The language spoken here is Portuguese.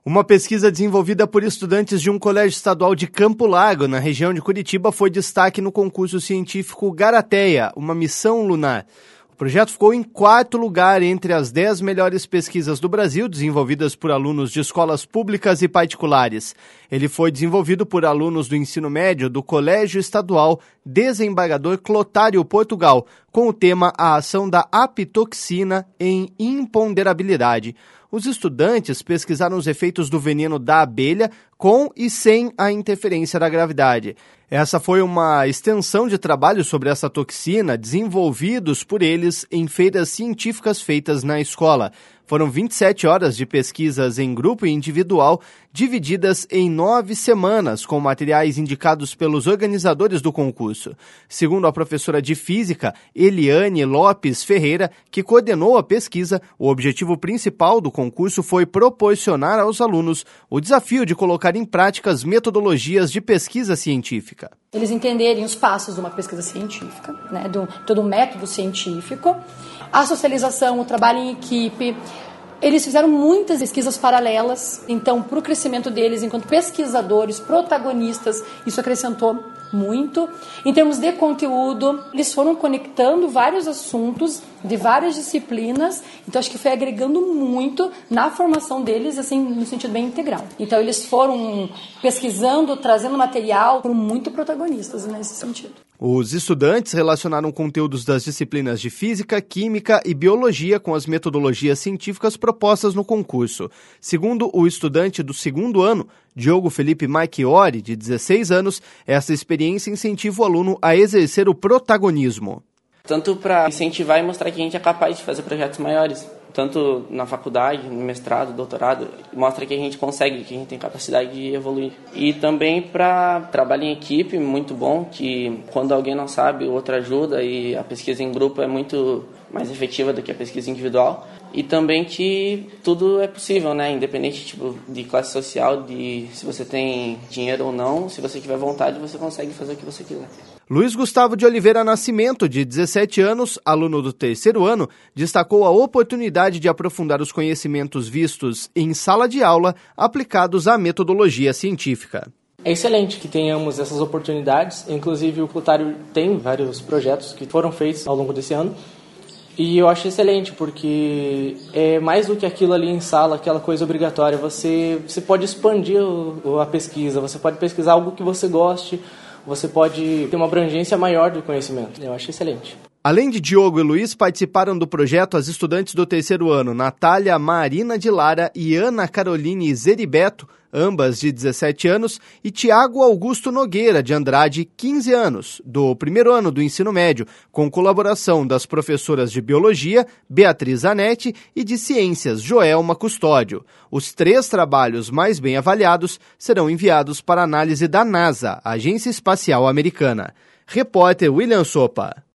Uma pesquisa desenvolvida por estudantes de um colégio estadual de Campo Largo, na região de Curitiba, foi destaque no concurso científico Garateia, uma missão lunar. O projeto ficou em 4º lugar entre as 10 melhores pesquisas do Brasil, desenvolvidas por alunos de escolas públicas e particulares. Ele foi desenvolvido por alunos do ensino médio do Colégio Estadual Desembargador Clotário, Portugal, com o tema A Ação da Apitoxina em Imponderabilidade. Os estudantes pesquisaram os efeitos do veneno da abelha com e sem a interferência da gravidade. Essa foi uma extensão de trabalho sobre essa toxina desenvolvidos por eles em feiras científicas feitas na escola. Foram 27 horas de pesquisas em grupo e individual, divididas em 9 semanas, com materiais indicados pelos organizadores do concurso. Segundo a professora de Física, Eliane Lopes Ferreira, que coordenou a pesquisa, o objetivo principal do concurso foi proporcionar aos alunos o desafio de colocar em prática as metodologias de pesquisa científica. Eles entenderem os passos de uma pesquisa científica, né, todo um método científico, a socialização, o trabalho em equipe. Eles fizeram muitas pesquisas paralelas, então, para o crescimento deles enquanto pesquisadores, protagonistas, isso acrescentou muito. Em termos de conteúdo, eles foram conectando vários assuntos de várias disciplinas, então acho que foi agregando muito na formação deles, assim, no sentido bem integral. Então, eles foram pesquisando, trazendo material, foram muito protagonistas nesse sentido. Os estudantes relacionaram conteúdos das disciplinas de Física, Química e Biologia com as metodologias científicas propostas no concurso. Segundo o estudante do 2º ano, Diogo Felipe Marchiori, de 16 anos, essa experiência incentiva o aluno a exercer o protagonismo. Tanto para incentivar e mostrar que a gente é capaz de fazer projetos maiores, tanto na faculdade, no mestrado, doutorado, mostra que a gente consegue, que a gente tem capacidade de evoluir. E também para trabalho em equipe, muito bom, que quando alguém não sabe, o outro ajuda, e a pesquisa em grupo é muito mais efetiva do que a pesquisa individual. E também que tudo é possível, né? Independente de classe social, de se você tem dinheiro ou não, se você tiver vontade, você consegue fazer o que você quiser. Luiz Gustavo de Oliveira Nascimento, de 17 anos, aluno do 3º ano, destacou a oportunidade de aprofundar os conhecimentos vistos em sala de aula aplicados à metodologia científica. É excelente que tenhamos essas oportunidades, inclusive o Clotário tem vários projetos que foram feitos ao longo desse ano, e eu acho excelente porque é mais do que aquilo ali em sala, aquela coisa obrigatória. Você pode expandir a pesquisa, você pode pesquisar algo que você goste, você pode ter uma abrangência maior do conhecimento. Eu acho excelente. Além de Diogo e Luiz, participaram do projeto as estudantes do 3º ano, Natália Marina de Lara e Ana Caroline Zeribeto, ambas de 17 anos, e Tiago Augusto Nogueira de Andrade, 15 anos, do 1º ano do ensino médio, com colaboração das professoras de Biologia, Beatriz Anete, e de Ciências, Joelma Custódio. Os 3 trabalhos mais bem avaliados serão enviados para análise da NASA, Agência Espacial Americana. Repórter William Sopa.